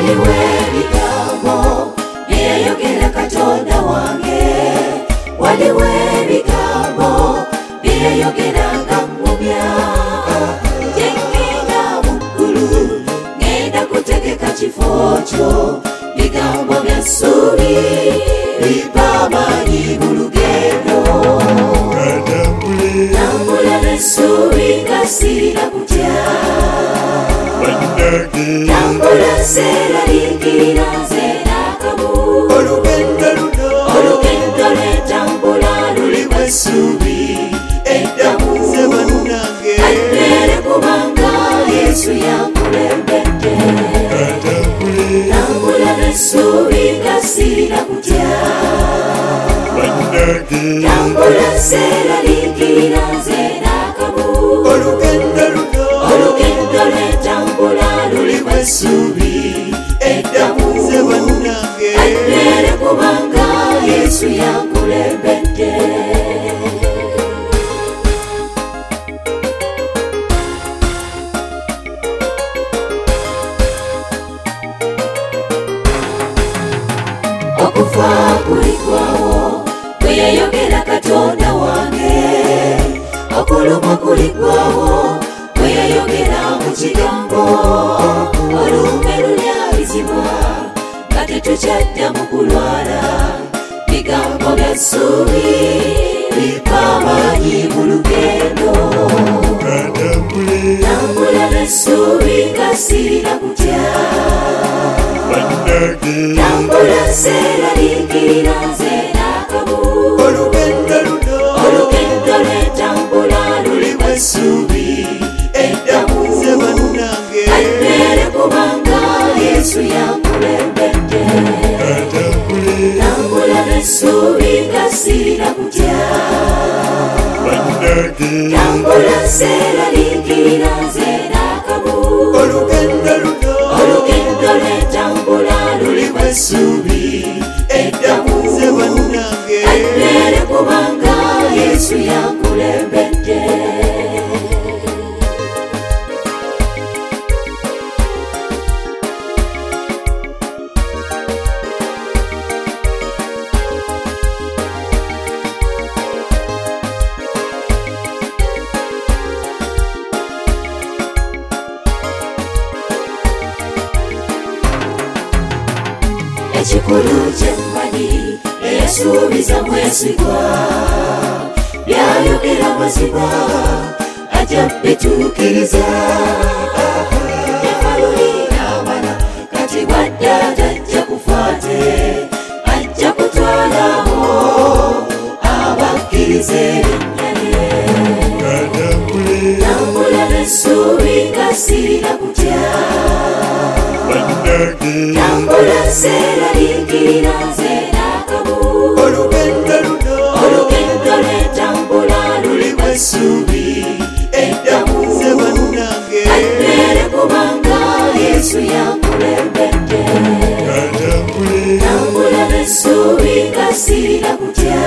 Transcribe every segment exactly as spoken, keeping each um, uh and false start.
waliwo ebigambo byeyayogera Katonda wange, waliwo ebigambo byeyayogera nga mmubya. Nje ngenda mu ggulu ngenda kutegeka kifo kyo, bigambo bya ssuubi bipa amaanyi mu lugendo. Tambula n'essuubi nga sirina kutya, tambula seeraliikirira nze n'akabu. Olugendo lw'entambula lulimu essuubi eddamu, kanywere kubanga Yesu yankulembedde. Tambula n'essuubi nga sirina kutya, tambula seeraliikirira nze n'akabu. Olugendo lw'entambula lulimu essuubi eddamu, kanywere kubanga Yesu yankulembedde. Okufa kuligwawo bwe yayogera Katonda wange, okulumwa kuligwawo bwe yayogera mu kigambo. Olume lulyabizibwa nga tetukyaddamu kulwala, bigambo bya ssuubi bipa amaanyi mu lugendo. Tambula n'essuubi nga sirina kutya, tambula seeraliikirira nze n'akabu. Olugendo lw'entambula lulimu essuubi eddamu, kanywere kubanga Yesu yankulembedde. Tambula n'essuubi nga sirina kutya, tambula seeraliikirira nze n'akabu. Olugendo lw'entambula lulimu essuubi eddamu, kanywere kubanga Yesu yankulembedde. Ekikulu kyemmanyi eyasuubiza mwesigwa, byayogera mazima ajja bituukiriza. Efalulira amala kati wadde atajja kufaate, ajja kutwalaho abakkiriza erinnya lye. Tambula n'essuubi nga sirina kutya, tambula seeraliikirira nze n'akabu. Olugendo lw'entambula lulimu essuubi eddamu, kanywere kubanga Yesu yankulembedde. Tambula n'essuubi nga sirina kutya,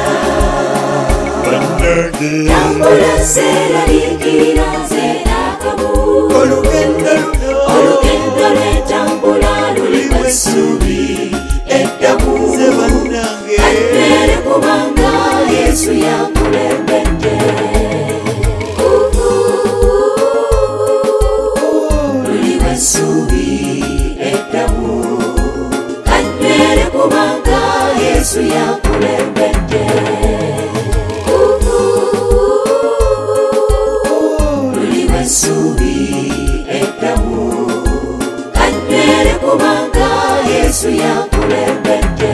tambula seeraliikirira nze n'akabu. Olugendo lw'entambula lulimu essuubi eddamu, kanywere kubanga Yesu yankulembedde. Lulimu essuubi eddamu, kanywere kubanga Yesu yankulembedde. Lulimu essuubi eddamu, kanywere kubanga Yesu yankulembedde.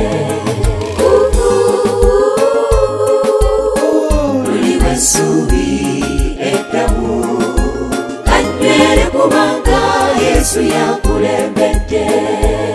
Lulimu essuubi eddamu, kanywere kubanga Yesu yankulembedde.